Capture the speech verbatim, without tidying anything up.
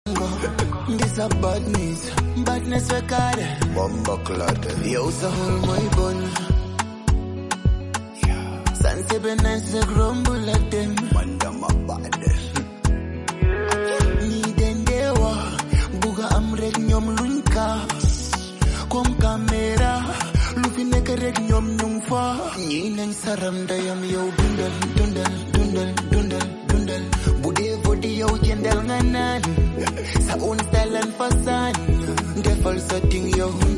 This a badness, badness we call it. Bomba clad. You also hold my bun. Sanse benese grumble at them. Mandama bad. Ni dendewa, buga amrek nyom lunka. Kom kamera, lupi nekerek nyom nyumfa. Ni neng saram dayam yo dundal, dundal, dundal, dundal, dundal. Bude vodi yo jendel nganan. Sa un talent fasan. Defal setting yo.